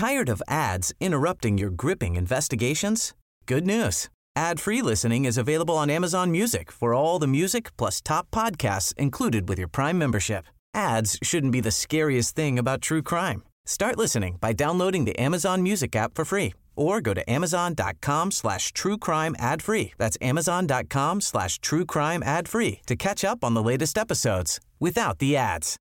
Tired of ads interrupting your gripping investigations? Good news. Ad-free listening is available on Amazon Music for all the music plus top podcasts included with your Prime membership. Ads shouldn't be the scariest thing about true crime. Start listening by downloading the Amazon Music app for free or go to amazon.com/truecrime ad-free. That's amazon.com/truecrime ad-free to catch up on the latest episodes without the ads.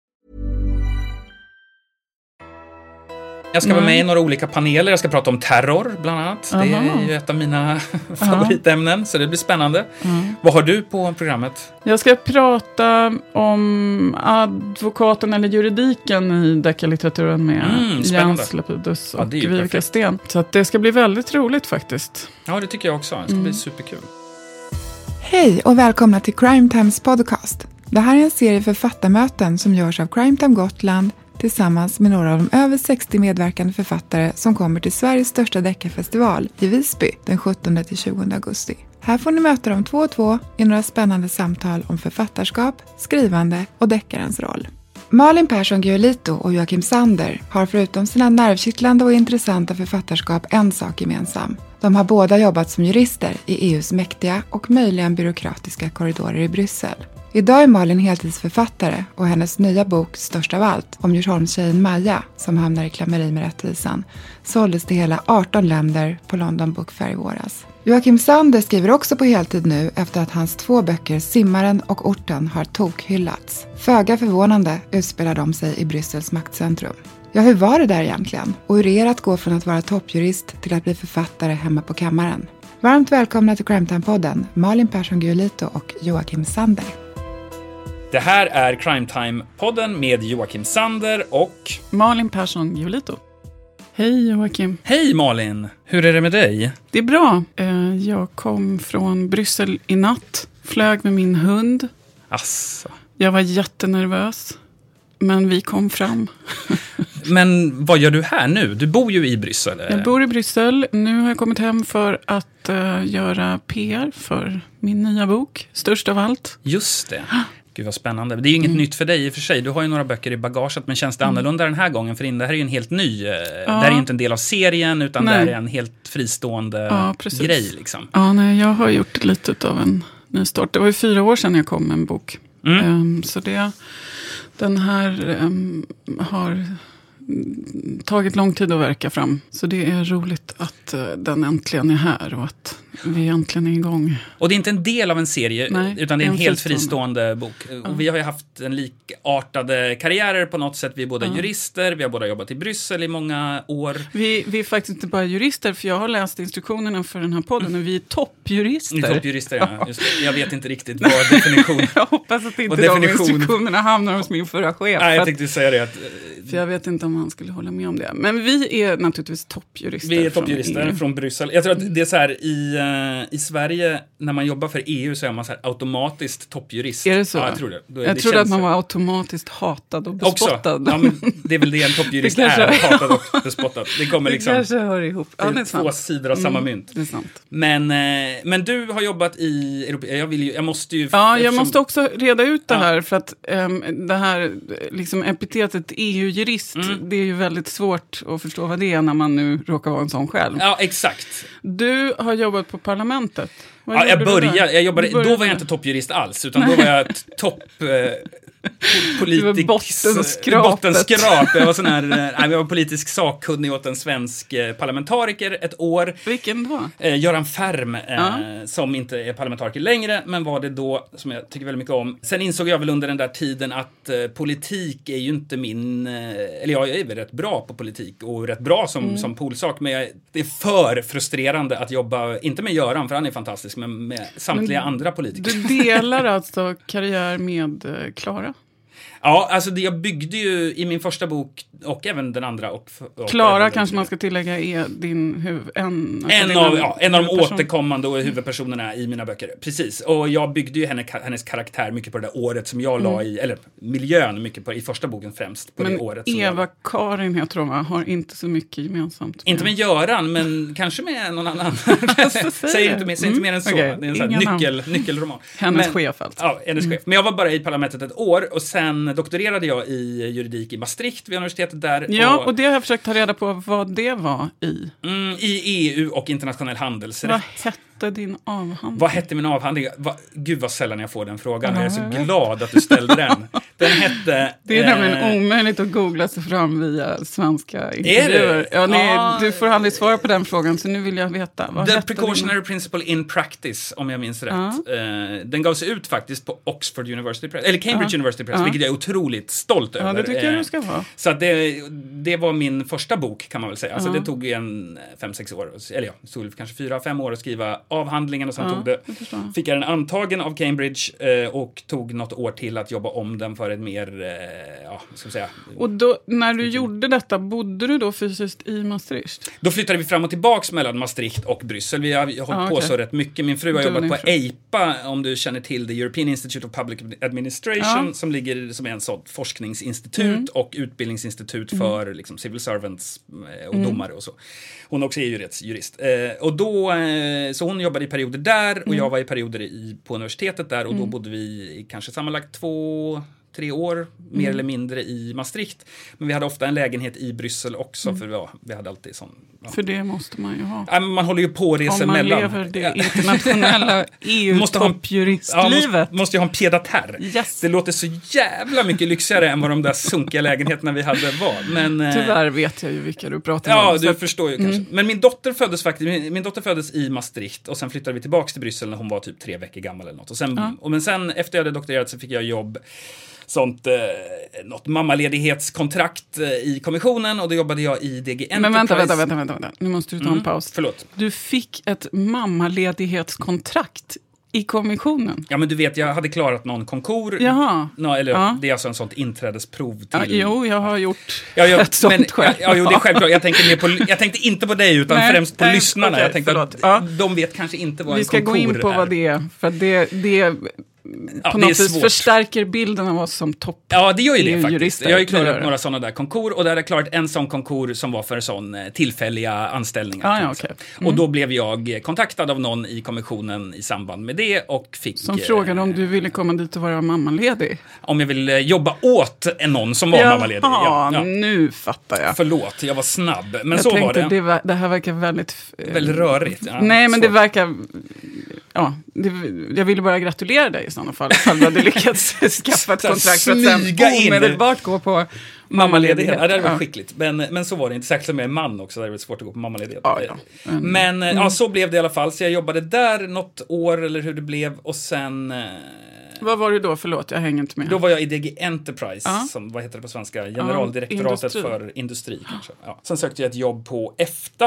Jag ska vara med i några olika paneler. Jag ska prata om terror, bland annat. Det är ju ett av mina favoritämnen, så det blir spännande. Vad har du på programmet? Jag ska prata om advokaten eller juridiken i deckarlitteraturen med Jens Lapidus och Vivica Sten. Så att det ska bli väldigt roligt faktiskt. Ja, det tycker jag också. Det ska bli superkul. Hej och välkomna till Crime Times podcast. Det här är en serie författarmöten som görs av Crime Time Gotland tillsammans med några av de över 60 medverkande författare som kommer till Sveriges största deckarfestival i Visby den 17-20 augusti. Här får ni möta dem 2 och 2 i några spännande samtal om författarskap, skrivande och deckarens roll. Malin Persson Giolito och Joakim Sander har förutom sina nervkittlande och intressanta författarskap en sak gemensam. De har båda jobbat som jurister i EUs mäktiga och möjligen byråkratiska korridorer i Bryssel. Idag är Malin heltidsförfattare och hennes nya bok Störst av allt om Djursholmstjejen Maja som hamnar i klammeri med rättvisan såldes till hela 18 länder på London Book Fair i våras. Joakim Sander skriver också på heltid nu efter att hans 2 böcker Simmaren och Orten har tokhyllats. Föga förvånande utspelar de sig i Bryssels maktcentrum. Ja, hur var det där egentligen? Och hur är det att gå från att vara toppjurist till att bli författare hemma på kammaren? Varmt välkomna till Crime Time-podden, Malin Persson Giolito och Joakim Sander. Det här är Crime Time-podden med Joakim Sander och Malin Persson Giolito. Hej Joakim. Hej Malin, hur är det med dig? Det är bra. Jag kom från Bryssel i natt, flög med min hund. Asså. Jag var jättenervös, men vi kom fram. Men vad gör du här nu? Du bor ju i Bryssel. Jag bor i Bryssel. Nu har jag kommit hem för att göra PR för min nya bok, Störst av allt. Just det. Gud vad spännande. Det är ju inget nytt för dig i och för sig. Du har ju några böcker i bagaget, men känns det annorlunda den här gången? För det här är ju en helt ny. Det här är ju inte en del av serien, utan det här är en helt fristående grej liksom. Ja, nej, jag har gjort lite av en ny start. Det var ju 4 år sedan jag kom med en bok. Så den här har tagit lång tid att verka fram. Så det är roligt att den äntligen är här och att vi äntligen är igång. Och det är inte en del av en serie, utan det är en helt fristående bok. Och vi har ju haft en likartade karriärer på något sätt. Vi är båda jurister, vi har båda jobbat i Bryssel i många år. Vi är faktiskt inte bara jurister, för jag har läst instruktionerna för den här podden och vi är toppjurister. Ni är toppjurister, ja. Just det. Jag vet inte riktigt vad definition... Jag hoppas att inte de instruktionerna hamnar hos min förra chef. Nej, jag tänkte säga det. För jag vet inte om han skulle hålla med om det. Men vi är naturligtvis toppjurister. Vi är toppjurister från Bryssel. Jag tror att det är så här i Sverige, när man jobbar för EU så är man så här automatiskt toppjurist. Är det så? Ja, jag tror det. Jag trodde att man var automatiskt hatad och bespottad. Också. Ja, men det är väl det en toppjurist är, hatad och bespottad. Det kommer liksom... Det kanske hör ihop. Ja, det är sant. 2 sidor av samma mynt. Det är sant. Men du har jobbat i Europa. Jag måste ju... Ja, jag måste också reda ut det här, för att det här liksom epitetet EU-jurist, det är ju väldigt svårt att förstå vad det är när man nu råkar vara en sån själv. Ja, exakt. Du har jobbat på parlamentet. Ja, jag jobbade, då var jag inte toppjurist alls, utan då var jag bottenskrap. Jag var sån här, jag var politisk sakkunnig åt en svensk parlamentariker ett år. Vilken då? Göran Färm, som inte är parlamentariker längre, men var det då, som jag tycker väldigt mycket om. Sen insåg jag väl under den där tiden att politik är ju inte min, eller jag är väl rätt bra på politik och rätt bra som polsak, men det är för frustrerande att jobba, inte med Göran, för han är fantastisk, men med samtliga andra politiker. Du delar alltså karriär med Klara? Ja, alltså jag byggde ju i min första bok och även den andra. Och Klara kanske man ska tillägga är en av de återkommande och huvudpersonerna i mina böcker. Precis, och jag byggde ju hennes karaktär mycket på det där året som jag la i, eller miljön mycket på i första boken främst. På men det året som Eva-Karin heter hon, har inte så mycket gemensamt. Inte med Göran, men kanske med någon annan. Säg inte mer än så. Okay. Det är en sån här nyckelroman. Hennes chef alltså. Ja, hennes chef. Men jag var bara i parlamentet ett år och sen sen doktorerade jag i juridik i Maastricht vid universitetet där. Ja, och det har jag försökt ta reda på vad det var i. I EU och internationell handelsrätt. Vad hette din avhandling? Vad hette min avhandling? Gud vad sällan jag får den frågan. Jag är så glad att du ställde den. Den hette... Det är nämligen omöjligt att googla sig fram via svenska intervjuer. Ja, du får aldrig svara på den frågan, så nu vill jag veta. The Precautionary Principle in Practice, om jag minns rätt. Den gavs ut faktiskt på Oxford University Press, eller Cambridge University Press, vilket jag är otroligt stolt över. Ja, det tycker jag du ska vara. Så att det var min första bok, kan man väl säga. Alltså det tog ju 5-6 år, eller ja, det tog kanske 4-5 år att skriva avhandlingen, och sen fick jag den antagen av Cambridge och tog något år till att jobba om den för ett mer, ska vi säga. Och då, när du gjorde detta, bodde du då fysiskt i Maastricht? Då flyttade vi fram och tillbaks mellan Maastricht och Bryssel. Vi har hållit på så rätt mycket. Min fru har jobbat på EIPA, om du känner till det, European Institute of Public Administration, som ligger som en sån forskningsinstitut och utbildningsinstitut för liksom, civil servants och domare och så. Hon också är ju rättsjurist. Och då, så hon jobbade i perioder där och jag var i perioder på universitetet där, och då bodde vi i kanske sammanlagt 2-3 år, mer eller mindre i Maastricht. Men vi hade ofta en lägenhet i Bryssel också, för vi hade alltid sån... Ja. För det måste man ju ha. Man håller ju på att resa mellan. Om man lever det internationella EU-toppjuristlivet. Måste ju ha en pied-à-terre. Yes. Det låter så jävla mycket lyxigare än vad de där sunkiga lägenheterna vi hade var. Men, tyvärr vet jag ju vilka du pratar om. Ja, du förstår ju kanske. Men min dotter föddes i Maastricht, och sen flyttade vi tillbaka till Bryssel när hon var typ 3 veckor gammal eller något. Men sen efter jag hade doktorerat så fick jag jobb något mammaledighetskontrakt i kommissionen, och då jobbade jag i DG Enterprise. Men vänta. Nu måste du ta en paus. Förlåt. Du fick ett mammaledighetskontrakt i kommissionen. Ja, men du vet, jag hade klarat någon konkur. Jaha. Det är alltså en sånt inträdesprov till... Ja, jo, jag har gjort ett sånt själv. Ja, det är självklart. Jag tänkte inte på dig, utan främst på lyssnarna. Okay, jag tänkte att de vet kanske inte vad en konkur är. Vi ska gå in på vad det är, för det på något vis förstärker bilden av oss som topp. Ja, det gör ju det faktiskt. Jurister. Jag har ju klarat några sådana där konkur, och där har jag klarat en sån konkur som var för sån tillfälliga anställningar. Okay. Och då blev jag kontaktad av någon i kommissionen i samband med det, och fick... Som frågade om du ville komma dit och vara mammaledig. Om jag ville jobba åt någon som var mammaledig. Ja, nu fattar jag. Förlåt, jag var snabb. Men jag så var det. Det här verkar väldigt rörigt. Ja, nej, men det verkar... Ja, jag ville bara gratulera dig i sådana fall. Ifall du hade lyckats skaffa ett kontrakt för att sen omedelbart gå på mammaledighet. Ja, det var skickligt. Men så var det inte. Särskilt som jag är man också, där det var svårt att gå på mammaledighet. Ja. Men så blev det i alla fall. Så jag jobbade där något år, eller hur det blev. Och sen... Vad var du då? Förlåt, jag hänger inte med. Då var jag i DG Enterprise, som, vad heter det på svenska? Generaldirektoratet för industri. Kanske. Ja. Sen sökte jag ett jobb på EFTA.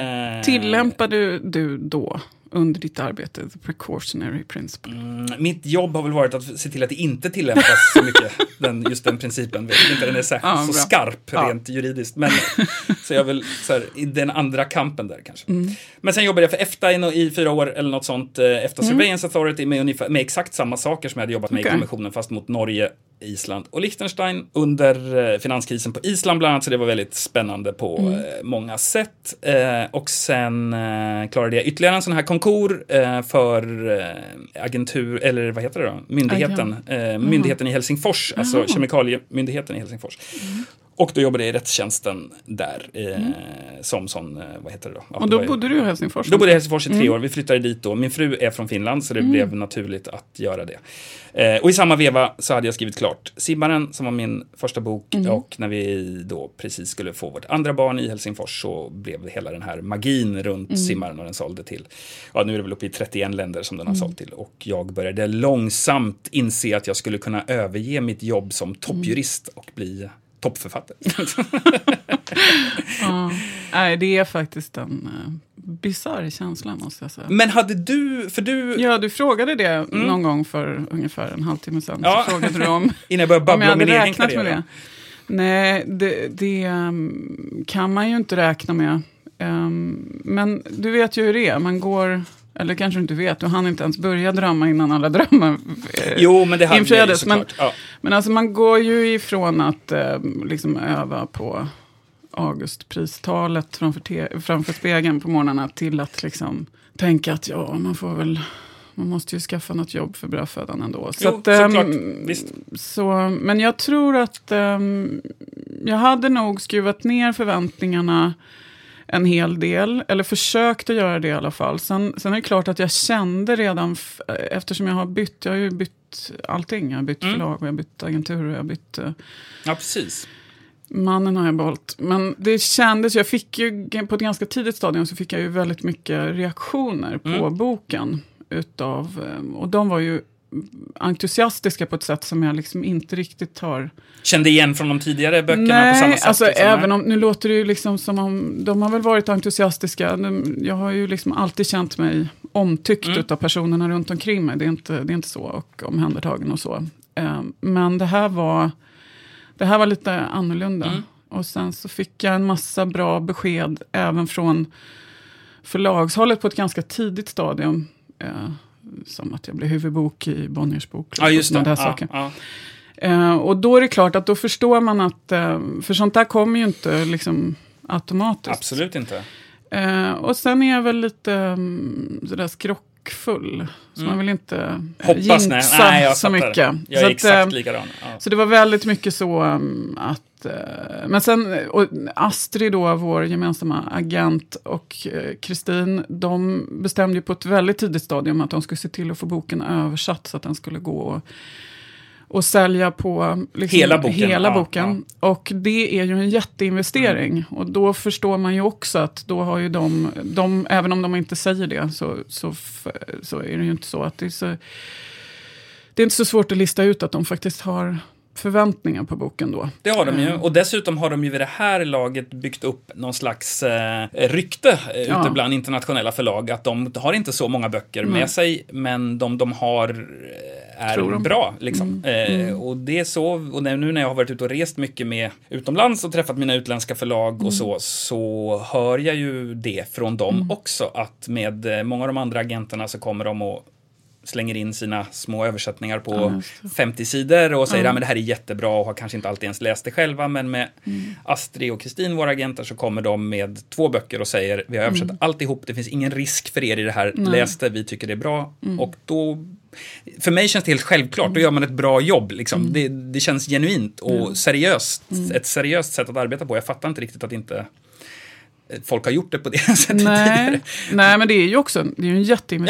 Tillämpade du då under ditt arbete the precautionary principle? Mitt jobb har väl varit att se till att det inte tillämpas så mycket, just den principen. Vet inte, den är så skarp rent juridiskt. Men så jag väl så här, i den andra kampen där kanske. Men sen jobbade jag för EFTA i 4 år eller något sånt. EFTA Surveillance Authority med exakt samma saker som jag hade jobbat med i kommissionen, fast mot Norge, Island och Liechtenstein under finanskrisen på Island bland annat, så det var väldigt spännande på många sätt. Och sen klarade jag ytterligare en sån här konkur för agentur, eller vad heter det då? Myndigheten. Myndigheten i Helsingfors, alltså kemikaliemyndigheten i Helsingfors. Och då jobbade jag i rättstjänsten där som sån, vad heter det då? Ja, och då bodde du i Helsingfors? Då bodde jag i Helsingfors i 3 år. Vi flyttade dit då. Min fru är från Finland, så det blev naturligt att göra det. Och i samma veva så hade jag skrivit klart Simmaren, som var min första bok. Och när vi då precis skulle få vårt andra barn i Helsingfors, så blev hela den här magin runt Simmaren, och den sålde till. Ja, nu är det väl uppe i 31 länder som den har sålt till. Och jag började långsamt inse att jag skulle kunna överge mitt jobb som toppjurist och bli toppförfattare. Nej, det är faktiskt en bizarr känsla, måste jag säga. Men hade du... Ja, du frågade det någon gång för ungefär en halvtimme sedan. Ja. Så frågade du om... Innan jag började babbla om min egen karriär. Med det. Nej, det kan man ju inte räkna med. Men du vet ju hur det är. Man går... Eller kanske du inte vet, du hann inte ens börja drömma innan alla drömmar jo, men det hade jag ju såklart. Men alltså man går ju ifrån att liksom öva på Augustpristalet framför spegeln på morgnarna till att liksom tänka att man får väl man måste ju skaffa något jobb för brödfödan ändå. Så att, såklart, visst. Men jag tror att jag hade nog skruvat ner förväntningarna en hel del, eller försökt att göra det i alla fall. Sen är det klart att jag kände redan, eftersom jag har ju bytt allting. Jag har bytt förlag och jag har bytt agentur och jag har bytt... Ja, precis. Mannen har jag behållit. Men det kändes, jag fick ju på ett ganska tidigt stadium så fick jag ju väldigt mycket reaktioner på boken och de var ju entusiastiska på ett sätt som jag liksom inte riktigt har... Kände igen från de tidigare böckerna? Nej, på samma sätt? alltså liksom, även om, nu låter det ju liksom som om, de har väl varit entusiastiska. Jag har ju liksom alltid känt mig omtyckt av personerna runt omkring mig. Det är inte så, och omhändertagen och så. Men det här var lite annorlunda. Och sen så fick jag en massa bra besked även från förlagshållet på ett ganska tidigt stadium. Som att jag blev huvudbok i Bonniers bok. Ja, just det. Och då är det klart att då förstår man att... för sånt där kommer ju inte liksom automatiskt. Absolut inte. Och sen är jag väl lite sådär skrockfull. Så man vill inte jinxa så mycket. Jag är exakt likadan. Ja. Så det var väldigt mycket så att... Men sen, och Astrid då, vår gemensamma agent, och Kristin, de bestämde ju på ett väldigt tidigt stadium att de skulle se till att få boken översatt så att den skulle gå och sälja på liksom hela boken. Ja. Och det är ju en jätteinvestering. Och då förstår man ju också att då har ju de även om de inte säger det så är det ju inte så att det är inte så svårt att lista ut att de faktiskt har förväntningar på boken då. Det har de ju. Och dessutom har de ju vid det här laget byggt upp någon slags rykte ute bland internationella förlag. Att de har inte så många böcker med sig, men de har är bra. Liksom. Och det är så, och nu när jag har varit ute och rest mycket med utomlands och träffat mina utländska förlag och så hör jag ju det från dem också. Att med många av de andra agenterna så kommer de och slänger in sina små översättningar på 50 sidor och säger att det här är jättebra och har kanske inte alltid ens läst det själva, men med Astrid och Kristin, våra agenter, så kommer de med 2 böcker och säger vi har översatt alltihop, det finns ingen risk för er i det här, läs det, vi tycker det är bra. Och då, för mig känns det helt självklart, då gör man ett bra jobb liksom. Det känns genuint och seriöst, ett seriöst sätt att arbeta på. Jag fattar inte riktigt att inte folk har gjort det på det sättet tidigare. Nej, men det är ju också det är ju en jätteinvestering.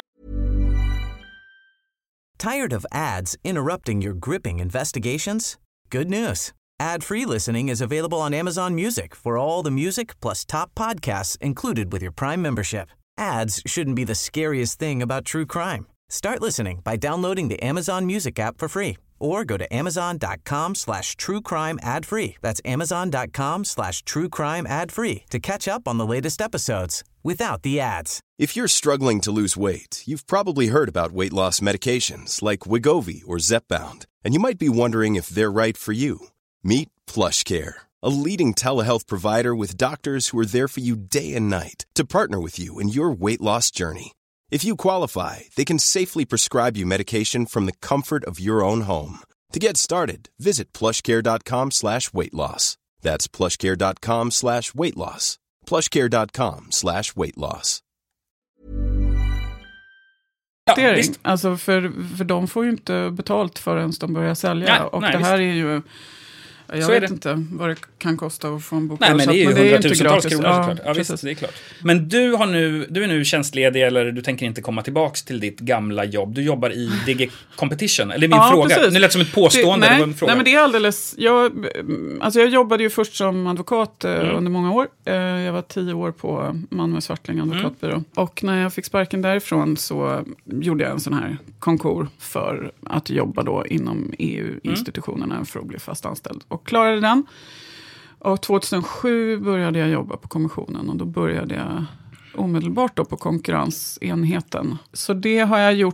Tired of ads interrupting your gripping investigations? Good news. Ad-free listening is available on Amazon Music for all the music plus top podcasts included with your Prime membership. Ads shouldn't be the scariest thing about true crime. Start listening by downloading the Amazon Music app for free or go to amazon.com/truecrime ad-free. That's amazon.com/truecrime ad-free to catch up on the latest episodes without the ads. If you're struggling to lose weight, you've probably heard about weight loss medications like Wegovy or Zepbound, and you might be wondering if they're right for you. Meet PlushCare, a leading telehealth provider with doctors who are there for you day and night to partner with you in your weight loss journey. If you qualify, they can safely prescribe you medication from the comfort of your own home. To get started, visit plushcare.com/weightloss. That's plushcare.com/weightloss. plushcare.com/weightloss. Ja, visst. Alltså för de får ju inte betalt förrän de börjar sälja. Det här är ju... Jag vet inte vad det kan kosta att få en bok. Nej, men det är ju hundratusentals kronor såklart. Ja, visst, det är klart. Men du är nu tjänstledig, eller du tänker inte komma tillbaks till ditt gamla jobb. Du jobbar i DG Competition. Eller min fråga. Precis. Nu lät som ett påstående. Nej, det var en fråga. Nej, men det är alldeles... Jag jobbade ju först som advokat under många år. Jag var 10 år på Malmö Svartling advokatbyrå. Och när jag fick sparken därifrån så gjorde jag en sån här konkur för att jobba då inom EU-institutionerna för att bli fast anställd. Och klarade den. Och 2007 började jag jobba på kommissionen. Och då började jag omedelbart då på konkurrensenheten. Så det har jag gjort sedan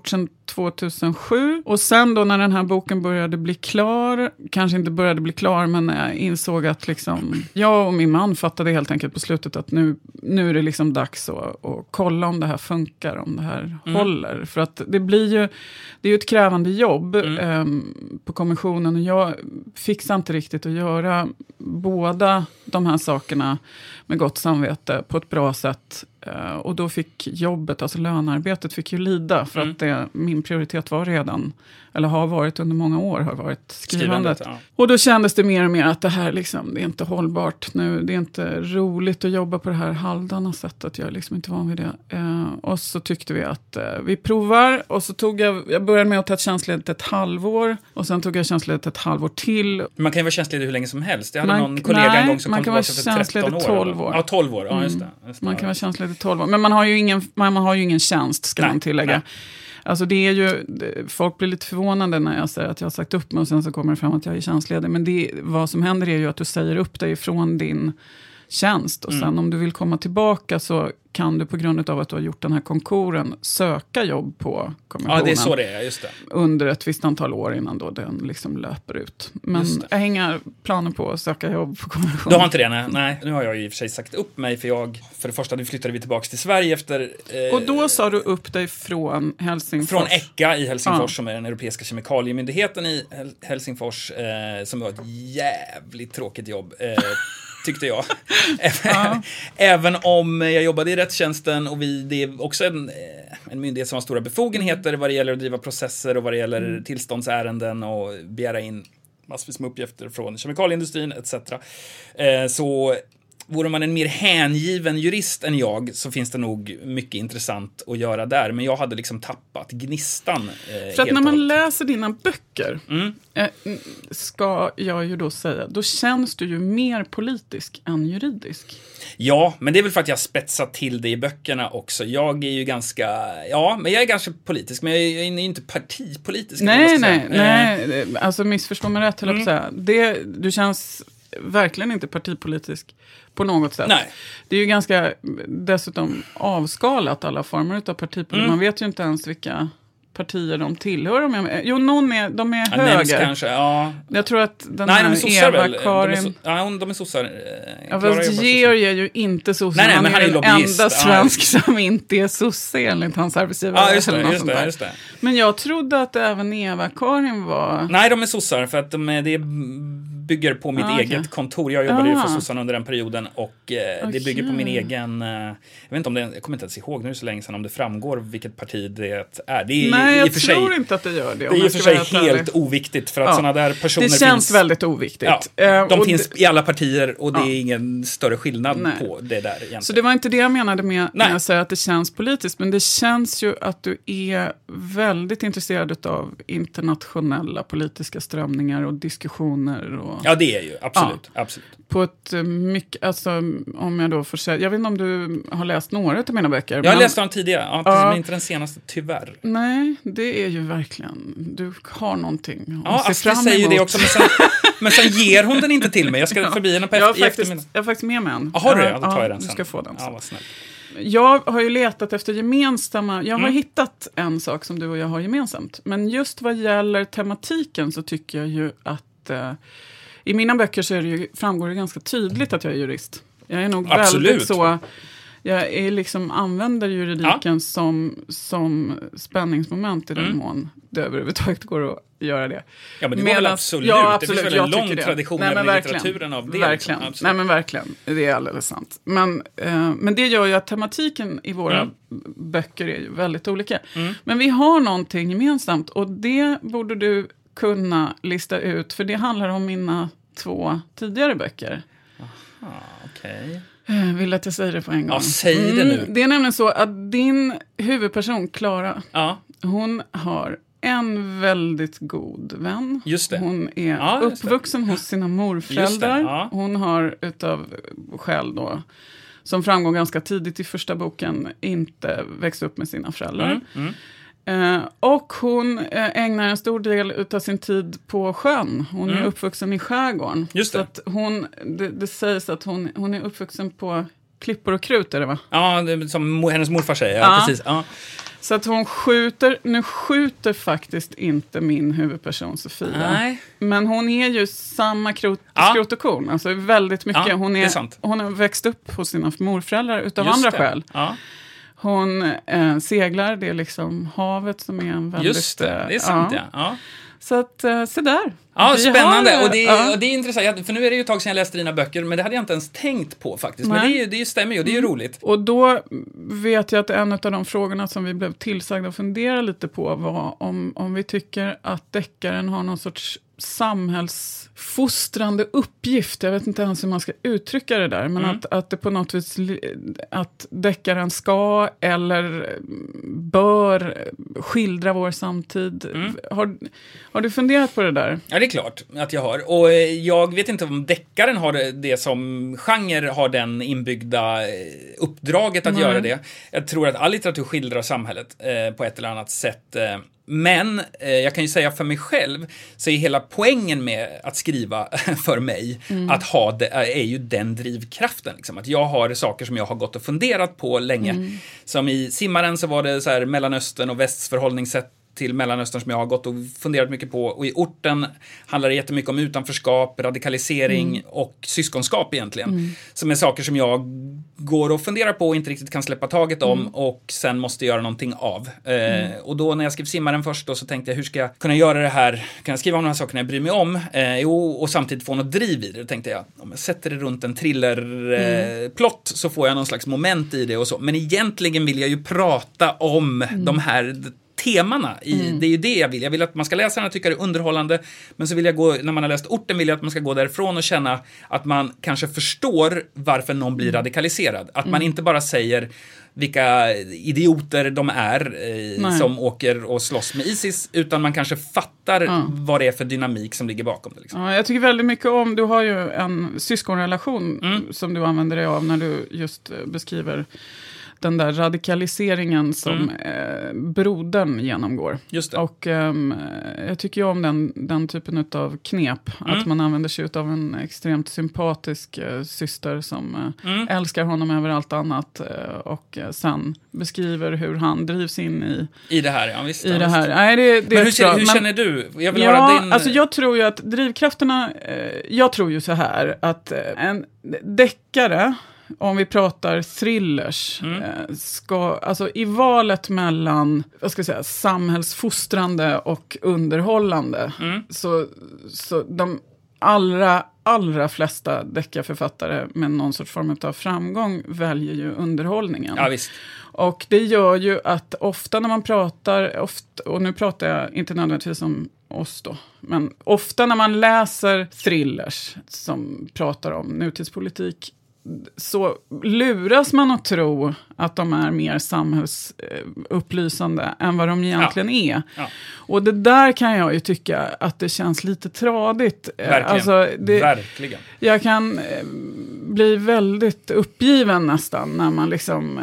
2007. Och sen då när den här boken började bli klar, kanske inte började bli klar, men jag insåg att liksom, jag och min man fattade helt enkelt på slutet att nu är det liksom dags att kolla om det här funkar, om det här håller. För att det är ju ett krävande jobb på kommissionen, och jag fixar inte riktigt att göra båda de här sakerna med gott samvete på ett bra sätt. Och då fick jobbet, alltså lönearbetet, fick ju lida för att min prioritet var redan, eller har varit under många år, har varit skrivandet. Ja. Och då kändes det mer och mer att det här liksom, det är inte hållbart nu, det är inte roligt att jobba på det här halvdana sättet, jag är liksom inte van vid det. Och så tyckte vi att vi provar, och så jag började med att ta ett tjänstledigt ett halvår, och sen tog jag tjänstledigt ett halvår till. Man kan ju vara tjänstledig hur länge som helst. Jag hade någon kollega en gång som kom tillbaka för 13 år. 12 år. Ja, 12 år. Ja, just det. Man kan vara tjänstledig 12 år. Men man har ju ingen tjänst, ska man tillägga. Nej. Alltså det är ju, folk blir lite förvånade när jag säger att jag har sagt upp mig och sen så kommer det fram att jag är tjänstledig. Men vad som händer är ju att du säger upp dig från din tjänst. Och sen om du vill komma tillbaka så kan du på grund av att du har gjort den här konkuren söka jobb på kommissionen. Ja, det är så det är, just det. Under ett visst antal år innan då den liksom löper ut. Men jag har inga planer på att söka jobb på kommissionen. Du har inte det? Nej. Nu har jag i och för sig sagt upp mig, för det första flyttade vi tillbaka till Sverige efter... och då sa du upp dig från Helsingfors? Från ECHA i Helsingfors, som är den europeiska kemikaliemyndigheten i Helsingfors, som var ett jävligt tråkigt jobb. Tyckte jag. Även om jag jobbade i rättstjänsten, och det är också en myndighet som har stora befogenheter vad det gäller att driva processer och vad det gäller tillståndsärenden och begära in massvis med uppgifter från kemikalieindustrin etc. Så vore man en mer hängiven jurist än jag, så finns det nog mycket intressant att göra där. Men jag hade liksom tappat gnistan. För att när man läser dina böcker, ska jag ju då säga, då känns du ju mer politisk än juridisk. Ja, men det är väl för att jag spetsar till det i böckerna också. Jag är ju men jag är ganska politisk, men jag är inte partipolitisk. Nej, alltså missförstå mig rätt, höll jag på att säga. Du känns verkligen inte partipolitisk på något sätt. Nej. Det är ju ganska dessutom avskalat alla former av partipolitik. Man vet ju inte ens vilka partier de tillhör. De är höger. Kanske, ja. Jag tror att den här Eva-Karin... De är sossar. Georg är ju inte sosse. Nej, han men är den enda svensk som inte är sosse enligt hans arbetsgivare. Ja, just det. Men jag trodde att även Eva-Karin var... Nej, de är sossar för att det bygger på mitt eget kontor. Jag jobbade ju för sossarna under den perioden, och det bygger på min egen... jag vet inte om det... Jag kommer inte ens ihåg nu så länge sedan om det framgår vilket parti det är. Nej, jag tror inte att det gör det. Det är i och för sig helt oviktigt, för att sådana där personer finns... Det känns väldigt oviktigt. Ja, de finns i alla partier, och det är ingen större skillnad på det där egentligen. Så det var inte det jag menade med när jag säger att det känns politiskt, men det känns ju att du är väldigt intresserad av internationella politiska strömningar och diskussioner. Och... Ja, det är ju. Absolut. På ett mycket, alltså om jag då får säga, jag vet inte om du har läst några av mina böcker. Jag har läst dem tidigare, men inte den senaste, tyvärr. Nej, det är ju verkligen, du har någonting att se fram emot. Säger ju det också, men sen ger hon den inte till mig. Jag ska förbi henne på eftermiddag. Jag har faktiskt med mig en. Har du det? Då tar jag den sen. Du ska få den. Ja, vad snällt. Jag har ju letat efter gemensamma... Jag har hittat en sak som du och jag har gemensamt. Men just vad gäller tematiken så tycker jag ju att... I mina böcker så framgår det ganska tydligt att jag är jurist. Jag är nog väldigt så... Jag är liksom, använder juridiken som spänningsmoment i den mån det överhuvudtaget går att göra det. Ja, men det var väl absolut. Ja, absolut. Det finns väl en lång tradition i litteraturen av det. Verkligen. Liksom. Nej, men verkligen. Det är alldeles sant. Men det gör ju att tematiken i våra böcker är ju väldigt olika. Men vi har någonting gemensamt, och det borde du kunna lista ut, för det handlar om mina 2 tidigare böcker. Aha, okej. Vill att jag säger det på en gång? Ja, säg det nu. Det är nämligen så att din huvudperson, Clara, hon har en väldigt god vän. Just det. Hon är uppvuxen hos sina morföräldrar. Hon har utav skäl då, som framgår ganska tidigt i första boken, inte växt upp med sina föräldrar. Och hon ägnar en stor del utav sin tid på sjön. Hon är uppvuxen i skärgården. Just det. Så att det sägs att hon är uppvuxen på klippor och krut, är det va? Ja, det, som hennes morfar säger. Ja, precis. Ja. Så att hon skjuter faktiskt inte min huvudperson Sofia. Nej. Men hon är ju samma skrot och korn. Alltså väldigt mycket. Ja, hon har växt upp hos sina morföräldrar utav andra skäl. Ja. Hon seglar, det är liksom havet som är en väldigt... Just det är sant ja. Så att, se där. Ja, spännande. Och det är intressant, för nu är det ju ett tag sedan jag läste dina böcker, men det hade jag inte ens tänkt på faktiskt. Nej. Men det stämmer ju, och det är ju roligt. Och då vet jag att en av de frågorna som vi blev tillsagda att fundera lite på var om vi tycker att deckaren har någon sorts samhällsfostrande uppgift. Jag vet inte ens hur man ska uttrycka det där, men att det på något vis att deckaren ska eller bör skildra vår samtid. Har du funderat på det där? Ja, det är klart att jag har. Och jag vet inte om deckaren har det som genre har den inbyggda uppdraget att göra det. Jag tror att all litteratur skildrar samhället på ett eller annat sätt. Men jag kan ju säga för mig själv så är hela poängen med att skriva för mig att ha det är ju den drivkraften. Liksom. Att jag har saker som jag har gått och funderat på länge. Som i Simmaren så var det så här Mellanöstern och västs förhållningssätt till Mellanöstern som jag har gått och funderat mycket på. Och i Orten handlar det jättemycket om utanförskap, radikalisering och syskonskap egentligen. Som är saker som jag går och funderar på och inte riktigt kan släppa taget om och sen måste göra någonting av. Och då när jag skrev Simmaren först då, så tänkte jag, hur ska jag kunna göra det här? Kan jag skriva om de här sakerna jag bryr mig om? Och samtidigt få något driv i det. Då tänkte jag, om jag sätter det runt en thriller-plott så får jag någon slags moment i det och så. Men egentligen vill jag ju prata om de här temana. Det är ju det jag vill. Jag vill att man ska läsa den och tycka det är underhållande. Men så vill jag gå, när man har läst Orten vill jag att man ska gå därifrån och känna att man kanske förstår varför någon blir radikaliserad. Att man inte bara säger vilka idioter de är som åker och slåss med ISIS, utan man kanske fattar vad det är för dynamik som ligger bakom det. Liksom. Ja, jag tycker väldigt mycket om, du har ju en syskonrelation som du använder dig av när du just beskriver den där radikaliseringen som brodern genomgår. Just det. Och jag tycker ju om den typen av knep. Att man använder sig av en extremt sympatisk syster som älskar honom över allt annat. Och sen beskriver hur han drivs in i det här. Ja, visst. I det här. Nej, det men hur känner du? Jag vill höra din... alltså jag tror ju att drivkrafterna... jag tror ju så här att en deckare... Om vi pratar thrillers, alltså i valet mellan, vad ska jag säga, samhällsfostrande och underhållande, så de allra flesta deckarförfattare med någon sorts form av framgång väljer ju underhållningen. Ja, visst. Och det gör ju att ofta när man pratar, och nu pratar jag inte nödvändigtvis om oss då, men ofta när man läser thrillers som pratar om nutidspolitik, så luras man att tro att de är mer samhällsupplysande än vad de egentligen är. Ja. Och det där kan jag ju tycka att det känns lite tradigt. Verkligen. Alltså Verkligen. Jag kan bli väldigt uppgiven nästan när man liksom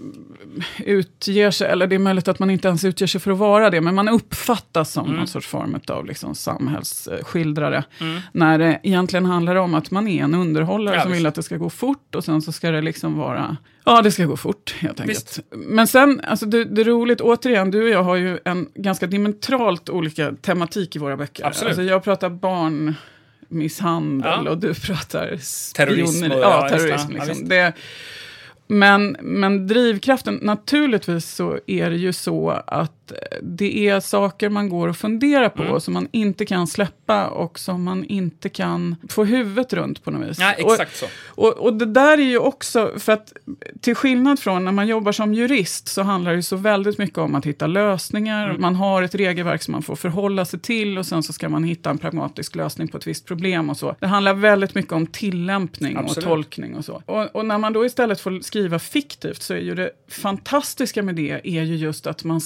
utger sig, eller det är möjligt att man inte ens utger sig för att vara det, men man uppfattas som någon sorts form av liksom samhällsskildrare. När det egentligen handlar om att man är en underhållare som vill att det ska gå fort, och sen så ska det liksom vara, det ska gå fort helt enkelt. Visst. Men sen, alltså det är roligt, återigen, du och jag har ju en ganska diametralt olika tematik i våra böcker. Absolut. Alltså jag pratar barnmisshandel och du pratar terrorism. Terrorism liksom. Men drivkraften, naturligtvis så är det ju så att det är saker man går och funderar på som man inte kan släppa och som man inte kan få huvudet runt på något vis. Ja, exakt så. Och det där är ju också, för att till skillnad från när man jobbar som jurist så handlar det ju så väldigt mycket om att hitta lösningar. Man har ett regelverk som man får förhålla sig till och sen så ska man hitta en pragmatisk lösning på ett visst problem och så. Det handlar väldigt mycket om tillämpning och tolkning och så. Och när man då istället får skriva fiktivt så är ju det fantastiska med det är ju just att man slipper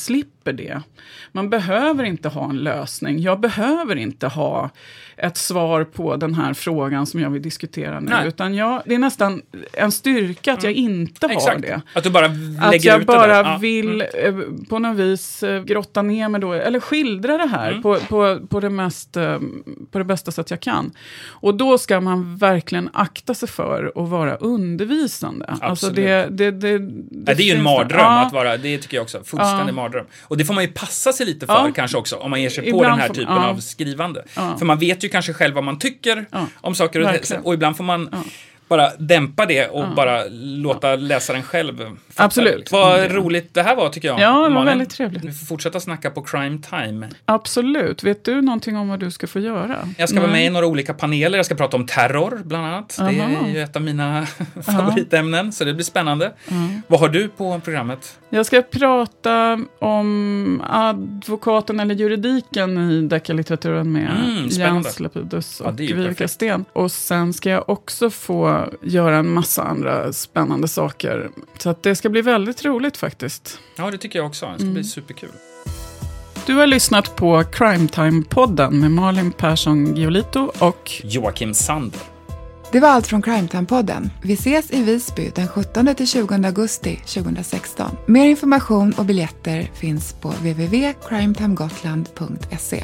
köper det. Man behöver inte ha en lösning. Jag behöver inte ha ett svar på den här frågan som jag vill diskutera nu. Nej. Utan det är nästan en styrka att jag inte har det. Att du bara lägger att jag ut bara det där. vill på något vis grotta ner mig då. Eller skildra det här på det bästa sätt jag kan. Och då ska man verkligen akta sig för att vara undervisande. Alltså det är ju en mardröm att vara, det tycker jag också, fullständig mardröm. Och det får man ju passa sig lite för kanske också, om man ger sig på den här typen av skrivande. För man vet ju kanske själv vad man tycker om saker och ibland får man bara dämpa det och bara låta läsaren själv fatta. Absolut. Vad roligt det här var, tycker jag. Ja, det var väldigt trevligt. Vi får fortsätta snacka på Crime Time. Absolut. Vet du någonting om vad du ska få göra? Jag ska vara med i några olika paneler. Jag ska prata om terror, bland annat. Det är ju ett av mina favoritämnen, så det blir spännande. Vad har du på programmet? Jag ska prata om advokaten eller juridiken i deckarlitteraturen med Jens Lapidus och Vivica Sten. Och sen ska jag också få göra en massa andra spännande saker. Så att det ska bli väldigt roligt faktiskt. Ja, det tycker jag också. Det ska bli superkul. Du har lyssnat på Crime Time-podden med Malin Persson Giolito och Joakim Sander. Det var allt från Crime Time-podden. Vi ses i Visby den 17-20 augusti 2016. Mer information och biljetter finns på www.crimetimegotland.se.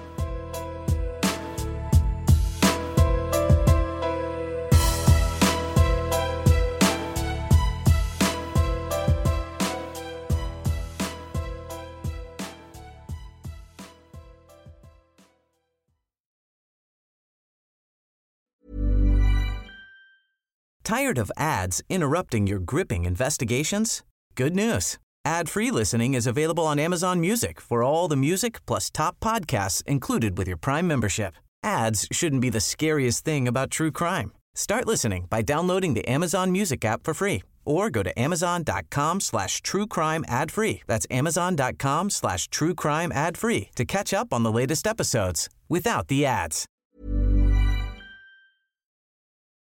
Tired of ads interrupting your gripping investigations? Good news. Ad-free listening is available on Amazon Music for all the music plus top podcasts included with your Prime membership. Ads shouldn't be the scariest thing about true crime. Start listening by downloading the Amazon Music app for free or go to amazon.com/truecrime ad-free. That's amazon.com/truecrime ad-free to catch up on the latest episodes without the ads.